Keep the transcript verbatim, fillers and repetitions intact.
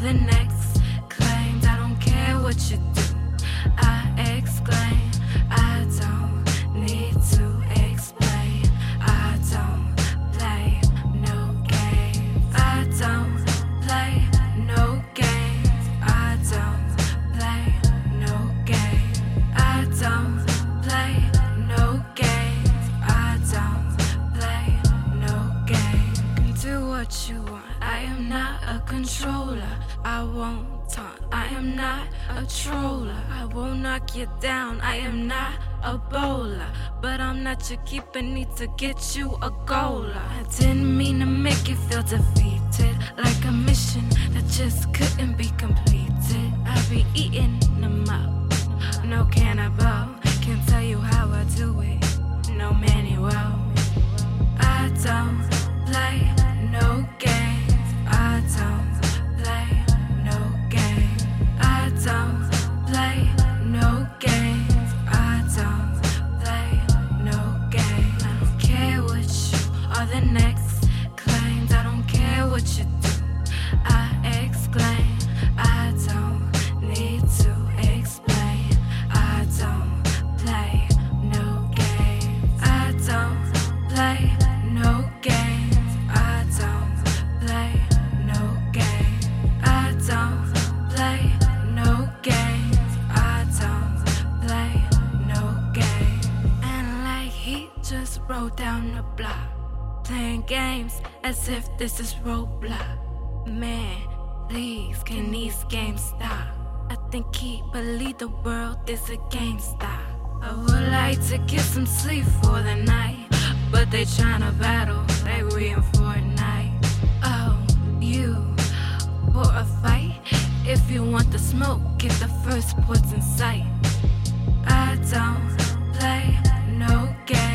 the next claims. I don't care what you do, I exclaim. I don't need to explain. I don't play no games. I don't play no games. I don't play no games. I don't play no games. I don't play no games. You can do what you want. I am not a controller. I won't taunt. I am not a troller. I won't knock you down. I am not a bowler, but I'm not your keeper. Need to get you a goaler. I didn't mean to make you feel defeated, like a mission that just couldn't be completed. I be eating them up, no cannibal. Can't tell you how I do it, no manual. I don't play no games. I don't play no games. I don't play no games. I don't play no games. I don't care what you or the next claims. I don't care what you do, I exclaim. I don't need to explain. I don't play no games. I don't play no games. I don't play no games. I don't play no games. I don't play no games. And like he just rode down the block, playing games as if this is Roblox. Man, please, can these games stop? I think he believe the world is a GameStop. I would like to get some sleep for the night, but they tryna battle like we in Fortnite. Oh, you for a fight? If you want the smoke, get the first ports in sight. I don't play no games.